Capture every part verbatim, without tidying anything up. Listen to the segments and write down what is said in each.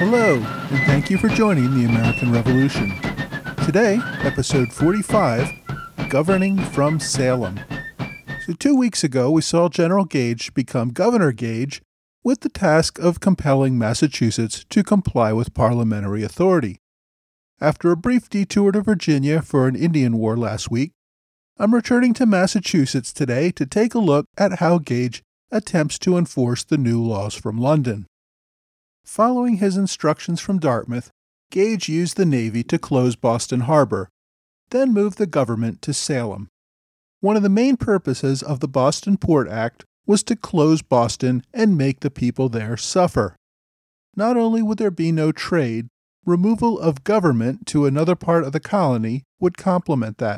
Hello, and thank you for joining the American Revolution. Today, episode forty-five, Governing from Salem. So two weeks ago, we saw General Gage become Governor Gage with the task of compelling Massachusetts to comply with parliamentary authority. After a brief detour to Virginia for an Indian war last week, I'm returning to Massachusetts today to take a look at how Gage attempts to enforce the new laws from London. Following his instructions from Dartmouth, Gage used the Navy to close Boston Harbor, then moved the government to Salem. One of the main purposes of the Boston Port Act was to close Boston and make the people there suffer. Not only would there be no trade, removal of government to another part of the colony would complement that.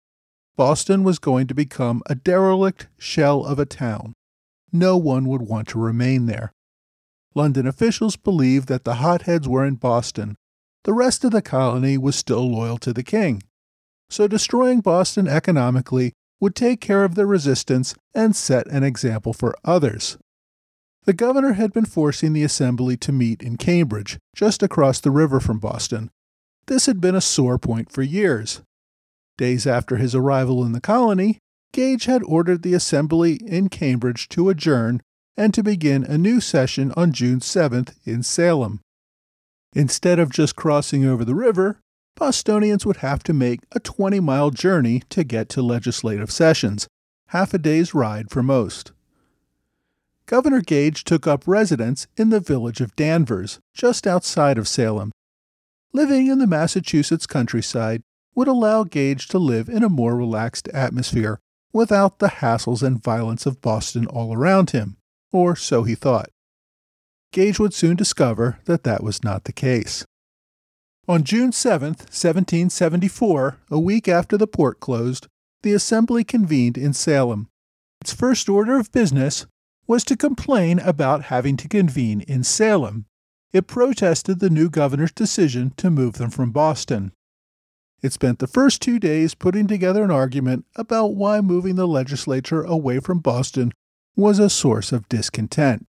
Boston was going to become a derelict shell of a town. No one would want to remain there. London officials believed that the hotheads were in Boston. The rest of the colony was still loyal to the king. So destroying Boston economically would take care of the resistance and set an example for others. The governor had been forcing the assembly to meet in Cambridge, just across the river from Boston. This had been a sore point for years. Days after his arrival in the colony, Gage had ordered the assembly in Cambridge to adjourn and to begin a new session on June seventh in Salem. Instead of just crossing over the river, Bostonians would have to make a twenty-mile journey to get to legislative sessions, half a day's ride for most. Governor Gage took up residence in the village of Danvers, just outside of Salem. Living in the Massachusetts countryside would allow Gage to live in a more relaxed atmosphere without the hassles and violence of Boston all around him. Or so he thought. Gage would soon discover that that was not the case. On June seventh, seventeen seventy-four, a week after the port closed, the assembly convened in Salem. Its first order of business was to complain about having to convene in Salem. It protested the new governor's decision to move them from Boston. It spent the first two days putting together an argument about why moving the legislature away from Boston was a source of discontent.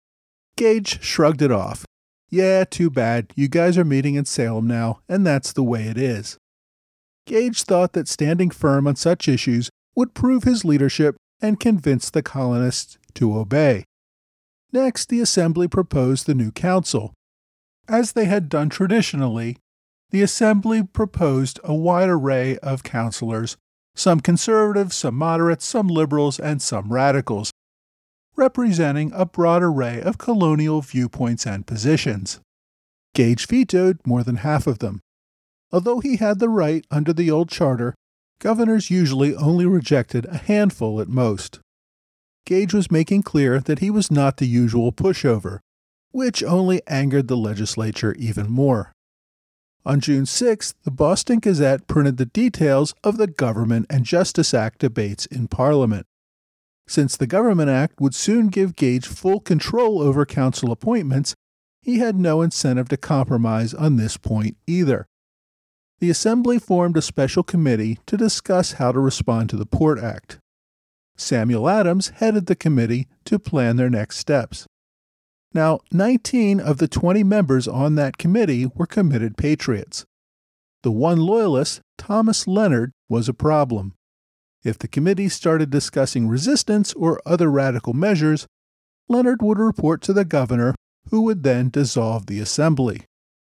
Gage shrugged it off. Yeah, too bad. You guys are meeting in Salem now, and that's the way it is. Gage thought that standing firm on such issues would prove his leadership and convince the colonists to obey. Next, the assembly proposed the new council. As they had done traditionally, the assembly proposed a wide array of councilors, some conservatives, some moderates, some liberals, and some radicals, representing a broad array of colonial viewpoints and positions. Gage vetoed more than half of them. Although he had the right under the old charter, governors usually only rejected a handful at most. Gage was making clear that he was not the usual pushover, which only angered the legislature even more. On June sixth, the Boston Gazette printed the details of the Government and Justice Act debates in Parliament. Since the Government Act would soon give Gage full control over council appointments, he had no incentive to compromise on this point either. The Assembly formed a special committee to discuss how to respond to the Port Act. Samuel Adams headed the committee to plan their next steps. Now, nineteen of the twenty members on that committee were committed patriots. The one loyalist, Thomas Leonard, was a problem. If the committee started discussing resistance or other radical measures, Leonard would report to the governor, who would then dissolve the assembly.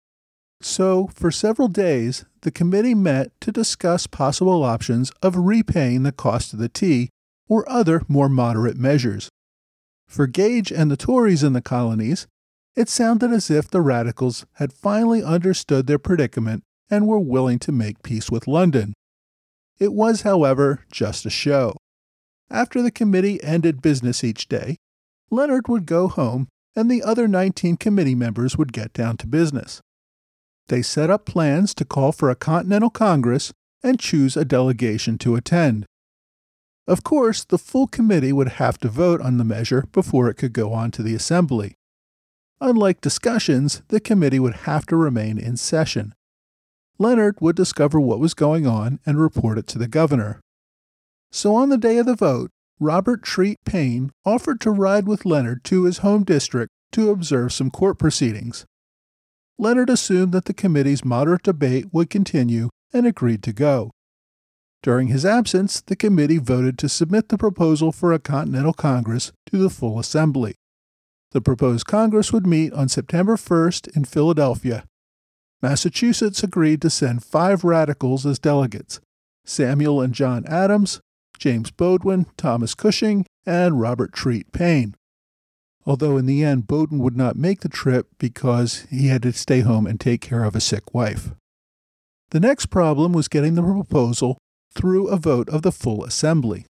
So, for several days, the committee met to discuss possible options of repaying the cost of the tea or other more moderate measures. For Gage and the Tories in the colonies, it sounded as if the radicals had finally understood their predicament and were willing to make peace with London. It was, however, just a show. After the committee ended business each day, Leonard would go home and the other nineteen committee members would get down to business. They set up plans to call for a Continental Congress and choose a delegation to attend. Of course, the full committee would have to vote on the measure before it could go on to the Assembly. Unlike discussions, the committee would have to remain in session. Leonard would discover what was going on and report it to the governor. So on the day of the vote, Robert Treat Paine offered to ride with Leonard to his home district to observe some court proceedings. Leonard assumed that the committee's moderate debate would continue and agreed to go. During his absence, the committee voted to submit the proposal for a Continental Congress to the full Assembly. The proposed Congress would meet on September first in Philadelphia. Massachusetts agreed to send five radicals as delegates: Samuel and John Adams, James Bowdoin, Thomas Cushing, and Robert Treat Paine. Although in the end Bowdoin would not make the trip because he had to stay home and take care of a sick wife. The next problem was getting the proposal through a vote of the full Assembly.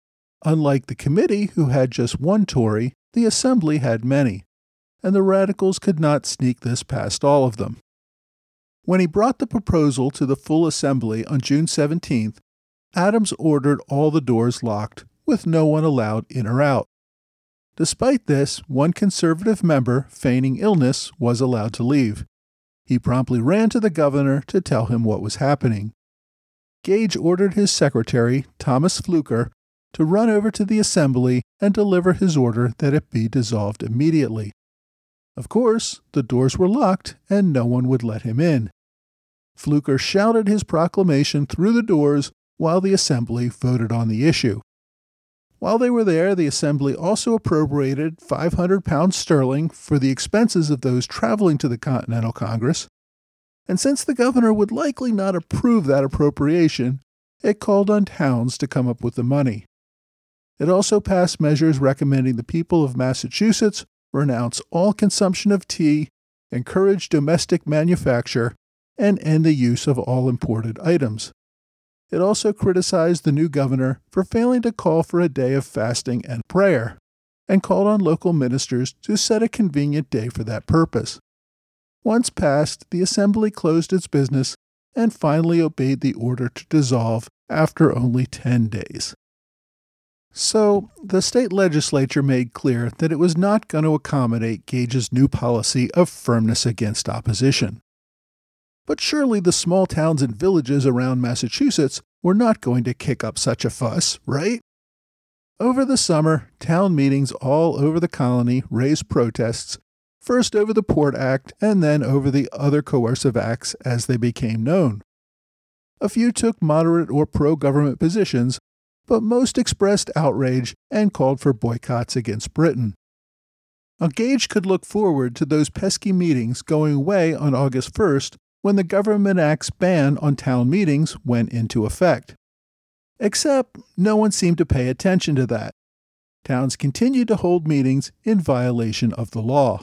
Unlike the committee, who had just one Tory, the Assembly had many, and the radicals could not sneak this past all of them. When he brought the proposal to the full Assembly on June seventeenth, Adams ordered all the doors locked, with no one allowed in or out. Despite this, one conservative member, feigning illness, was allowed to leave. He promptly ran to the governor to tell him what was happening. Gage ordered his secretary, Thomas Fluker, to run over to the Assembly and deliver his order that it be dissolved immediately. Of course, the doors were locked and no one would let him in. Fluker shouted his proclamation through the doors while the Assembly voted on the issue. While they were there, the Assembly also appropriated five hundred pounds sterling for the expenses of those traveling to the Continental Congress, and since the governor would likely not approve that appropriation, it called on towns to come up with the money. It also passed measures recommending the people of Massachusetts renounce all consumption of tea, encourage domestic manufacture, and end the use of all imported items. It also criticized the new governor for failing to call for a day of fasting and prayer, and called on local ministers to set a convenient day for that purpose. Once passed, the Assembly closed its business and finally obeyed the order to dissolve after only ten days. So, the state legislature made clear that it was not going to accommodate Gage's new policy of firmness against opposition. But surely the small towns and villages around Massachusetts were not going to kick up such a fuss, right? Over the summer, town meetings all over the colony raised protests, first over the Port Act and then over the other coercive acts as they became known. A few took moderate or pro-government positions, but most expressed outrage and called for boycotts against Britain. Now, Gage could look forward to those pesky meetings going away on August first when the Government Act's ban on town meetings went into effect. Except no one seemed to pay attention to that. Towns continued to hold meetings in violation of the law.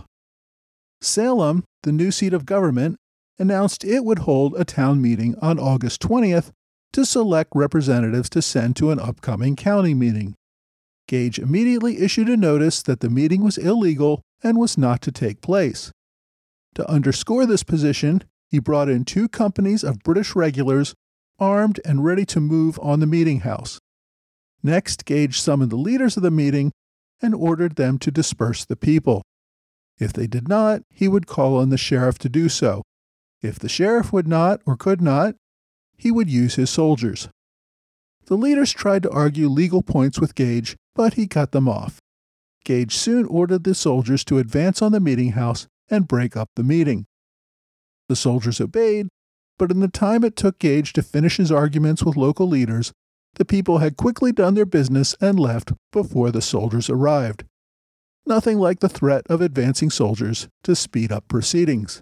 Salem, the new seat of government, announced it would hold a town meeting on August twentieth to select representatives to send to an upcoming county meeting. Gage immediately issued a notice that the meeting was illegal and was not to take place. To underscore this position, he brought in two companies of British regulars, armed and ready to move on the meeting house. Next, Gage summoned the leaders of the meeting and ordered them to disperse the people. If they did not, he would call on the sheriff to do so. If the sheriff would not or could not, he would use his soldiers. The leaders tried to argue legal points with Gage, but he cut them off. Gage soon ordered the soldiers to advance on the meeting house and break up the meeting. The soldiers obeyed, but in the time it took Gage to finish his arguments with local leaders, the people had quickly done their business and left before the soldiers arrived. Nothing like the threat of advancing soldiers to speed up proceedings.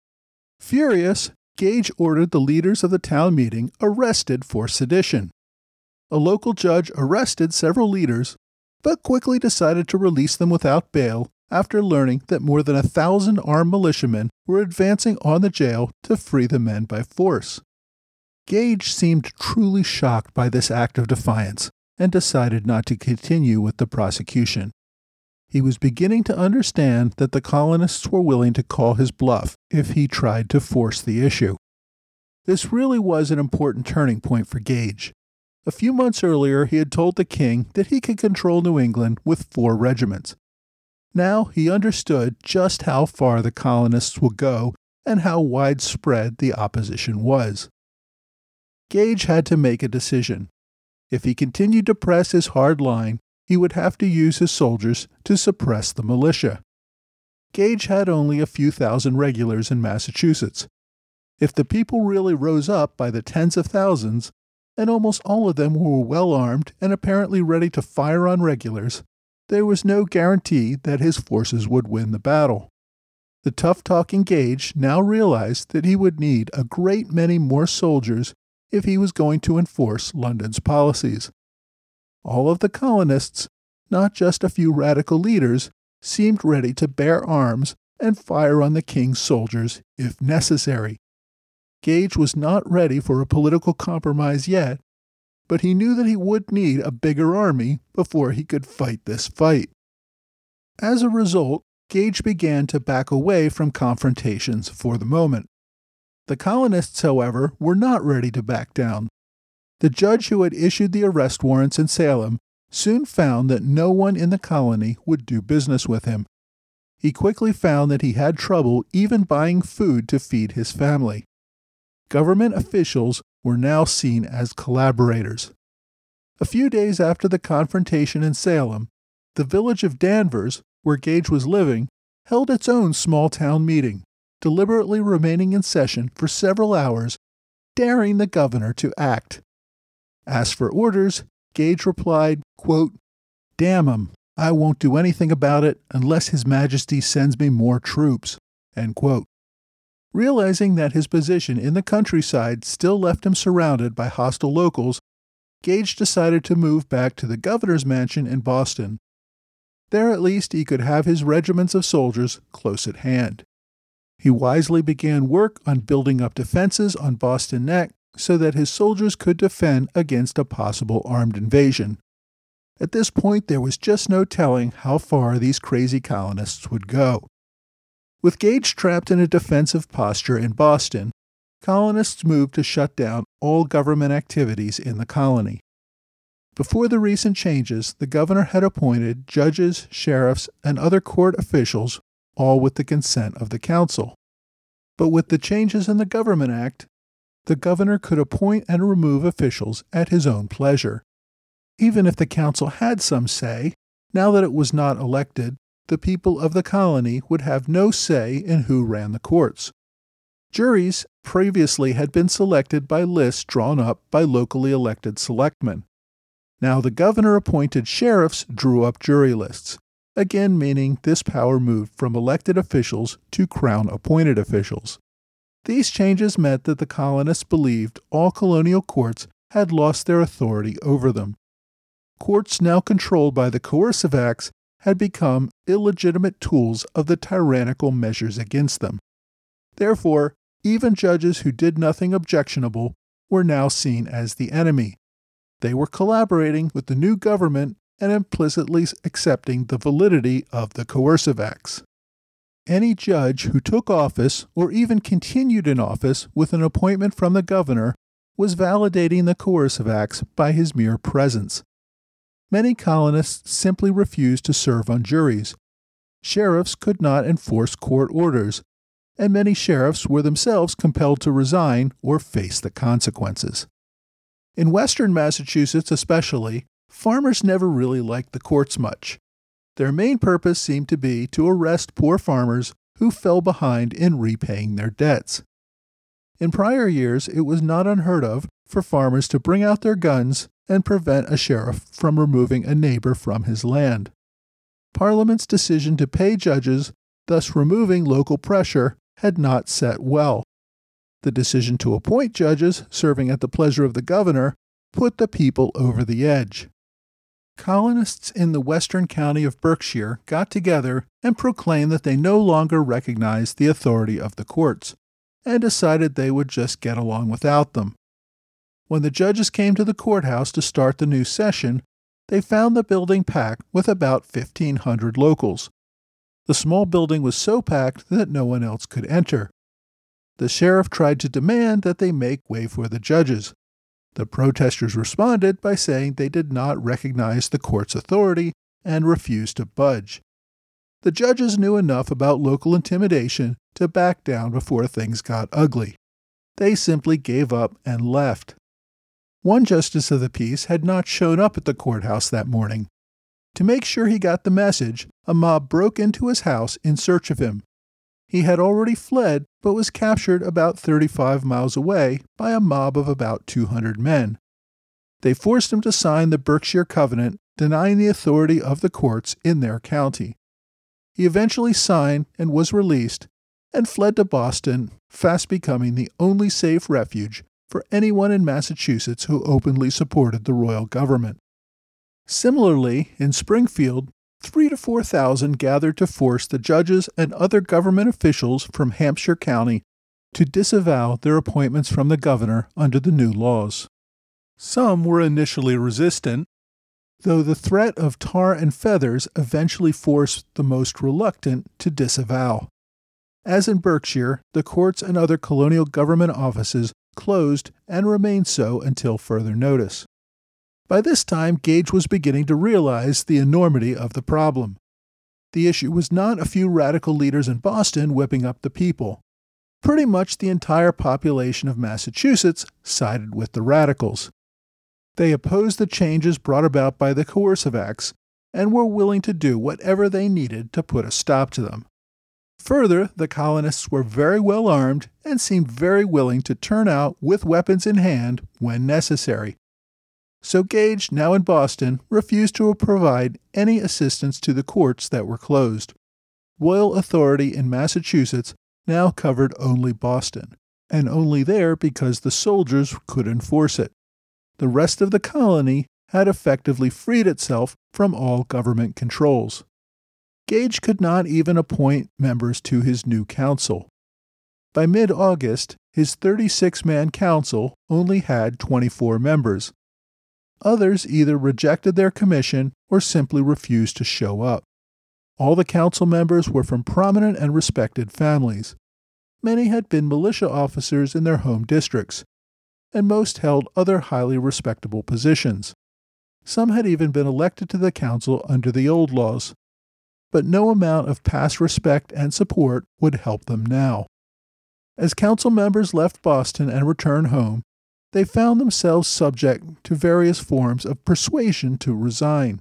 Furious, Gage ordered the leaders of the town meeting arrested for sedition. A local judge arrested several leaders, but quickly decided to release them without bail after learning that more than a thousand armed militiamen were advancing on the jail to free the men by force. Gage seemed truly shocked by this act of defiance and decided not to continue with the prosecution. He was beginning to understand that the colonists were willing to call his bluff if he tried to force the issue. This really was an important turning point for Gage. A few months earlier, he had told the king that he could control New England with four regiments. Now he understood just how far the colonists would go and how widespread the opposition was. Gage had to make a decision. If he continued to press his hard line, he would have to use his soldiers to suppress the militia. Gage had only a few thousand regulars in Massachusetts. If the people really rose up by the tens of thousands, and almost all of them were well armed and apparently ready to fire on regulars, there was no guarantee that his forces would win the battle. The tough-talking Gage now realized that he would need a great many more soldiers if he was going to enforce London's policies. All of the colonists, not just a few radical leaders, seemed ready to bear arms and fire on the king's soldiers if necessary. Gage was not ready for a political compromise yet, but he knew that he would need a bigger army before he could fight this fight. As a result, Gage began to back away from confrontations for the moment. The colonists, however, were not ready to back down. The judge who had issued the arrest warrants in Salem soon found that no one in the colony would do business with him. He quickly found that he had trouble even buying food to feed his family. Government officials were now seen as collaborators. A few days after the confrontation in Salem, the village of Danvers, where Gage was living, held its own small-town meeting, deliberately remaining in session for several hours, daring the governor to act. Asked for orders, Gage replied, quote, "Damn 'em, I won't do anything about it unless His Majesty sends me more troops." End quote. Realizing that his position in the countryside still left him surrounded by hostile locals, Gage decided to move back to the governor's mansion in Boston. There at least he could have his regiments of soldiers close at hand. He wisely began work on building up defenses on Boston Neck so that his soldiers could defend against a possible armed invasion. At this point, there was just no telling how far these crazy colonists would go. With Gage trapped in a defensive posture in Boston, colonists moved to shut down all government activities in the colony. Before the recent changes, the governor had appointed judges, sheriffs, and other court officials, all with the consent of the council. But with the changes in the Government Act, the governor could appoint and remove officials at his own pleasure. Even if the council had some say, now that it was not elected, the people of the colony would have no say in who ran the courts. Juries previously had been selected by lists drawn up by locally elected selectmen. Now the governor-appointed sheriffs drew up jury lists, again meaning this power moved from elected officials to crown-appointed officials. These changes meant that the colonists believed all colonial courts had lost their authority over them. Courts now controlled by the coercive acts had become illegitimate tools of the tyrannical measures against them. Therefore, even judges who did nothing objectionable were now seen as the enemy. They were collaborating with the new government and implicitly accepting the validity of the coercive acts. Any judge who took office or even continued in office with an appointment from the governor was validating the coercive acts by his mere presence. Many colonists simply refused to serve on juries. Sheriffs could not enforce court orders, and many sheriffs were themselves compelled to resign or face the consequences. In western Massachusetts especially, farmers never really liked the courts much. Their main purpose seemed to be to arrest poor farmers who fell behind in repaying their debts. In prior years, it was not unheard of for farmers to bring out their guns and prevent a sheriff from removing a neighbor from his land. Parliament's decision to pay judges, thus removing local pressure, had not set well. The decision to appoint judges serving at the pleasure of the governor put the people over the edge. Colonists in the western county of Berkshire got together and proclaimed that they no longer recognized the authority of the courts, and decided they would just get along without them. When the judges came to the courthouse to start the new session, they found the building packed with about fifteen hundred locals. The small building was so packed that no one else could enter. The sheriff tried to demand that they make way for the judges. The protesters responded by saying they did not recognize the court's authority and refused to budge. The judges knew enough about local intimidation to back down before things got ugly. They simply gave up and left. One justice of the peace had not shown up at the courthouse that morning. To make sure he got the message, a mob broke into his house in search of him. He had already fled, but was captured about thirty-five miles away by a mob of about two hundred men. They forced him to sign the Berkshire Covenant, denying the authority of the courts in their county. He eventually signed and was released, and fled to Boston, fast becoming the only safe refuge for anyone in Massachusetts who openly supported the royal government. Similarly, in Springfield, three to four thousand gathered to force the judges and other government officials from Hampshire County to disavow their appointments from the governor under the new laws. Some were initially resistant, though the threat of tar and feathers eventually forced the most reluctant to disavow. As in Berkshire, the courts and other colonial government offices closed and remained so until further notice. By this time, Gage was beginning to realize the enormity of the problem. The issue was not a few radical leaders in Boston whipping up the people. Pretty much the entire population of Massachusetts sided with the radicals. They opposed the changes brought about by the Coercive Acts and were willing to do whatever they needed to put a stop to them. Further, the colonists were very well armed and seemed very willing to turn out with weapons in hand when necessary. So Gage, now in Boston, refused to provide any assistance to the courts that were closed. Royal authority in Massachusetts now covered only Boston, and only there because the soldiers could enforce it. The rest of the colony had effectively freed itself from all government controls. Gage could not even appoint members to his new council. By mid-August, his thirty-six man council only had twenty-four members. Others either rejected their commission or simply refused to show up. All the council members were from prominent and respected families. Many had been militia officers in their home districts, and most held other highly respectable positions. Some had even been elected to the council under the old laws, but no amount of past respect and support would help them now. As council members left Boston and returned home, they found themselves subject to various forms of persuasion to resign.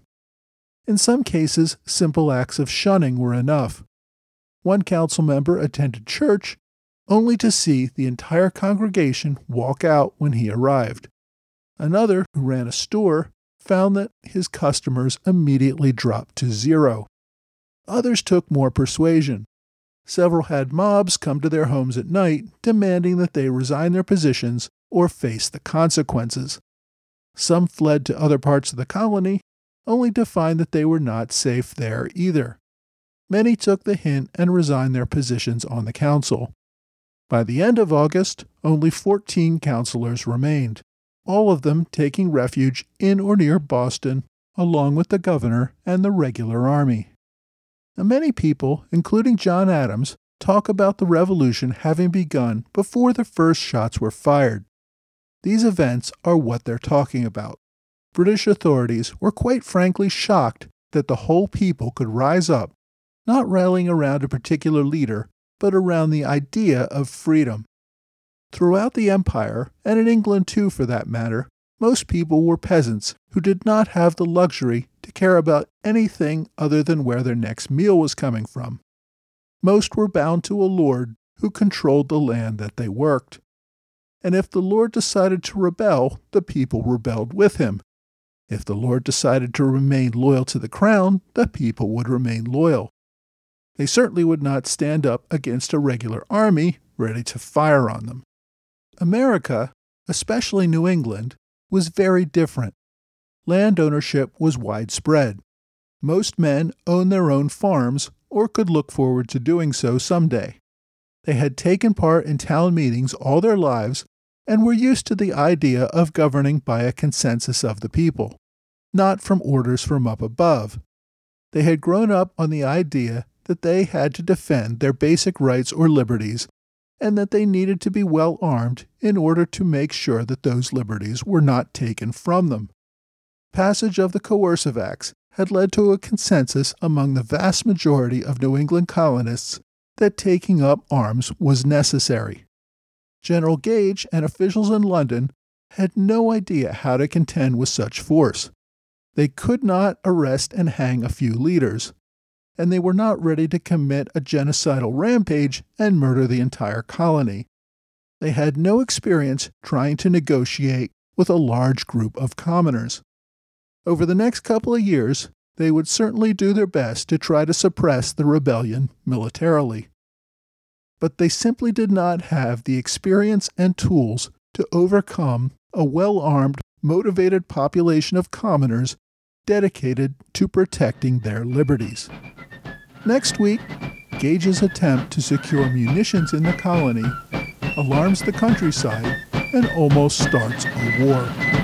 In some cases, simple acts of shunning were enough. One council member attended church only to see the entire congregation walk out when he arrived. Another, who ran a store, found that his customers immediately dropped to zero. Others took more persuasion. Several had mobs come to their homes at night, demanding that they resign their positions or face the consequences. Some fled to other parts of the colony, only to find that they were not safe there either. Many took the hint and resigned their positions on the council. By the end of August, only fourteen councilors remained, all of them taking refuge in or near Boston, along with the governor and the regular army. Now, many people, including John Adams, talk about the revolution having begun before the first shots were fired. These events are what they're talking about. British authorities were quite frankly shocked that the whole people could rise up, not rallying around a particular leader, but around the idea of freedom. Throughout the empire, and in England too for that matter, most people were peasants who did not have the luxury to care about anything other than where their next meal was coming from. Most were bound to a lord who controlled the land that they worked. And if the lord decided to rebel, the people rebelled with him. If the lord decided to remain loyal to the crown, the people would remain loyal. They certainly would not stand up against a regular army ready to fire on them. America, especially New England, was very different. Land ownership was widespread. Most men owned their own farms or could look forward to doing so someday. They had taken part in town meetings all their lives and were used to the idea of governing by a consensus of the people, not from orders from up above. They had grown up on the idea that they had to defend their basic rights or liberties and that they needed to be well armed in order to make sure that those liberties were not taken from them. Passage of the Coercive Acts had led to a consensus among the vast majority of New England colonists that taking up arms was necessary. General Gage and officials in London had no idea how to contend with such force. They could not arrest and hang a few leaders, and they were not ready to commit a genocidal rampage and murder the entire colony. They had no experience trying to negotiate with a large group of commoners. Over the next couple of years, they would certainly do their best to try to suppress the rebellion militarily. But they simply did not have the experience and tools to overcome a well-armed, motivated population of commoners dedicated to protecting their liberties. Next week, Gage's attempt to secure munitions in the colony alarms the countryside and almost starts a war.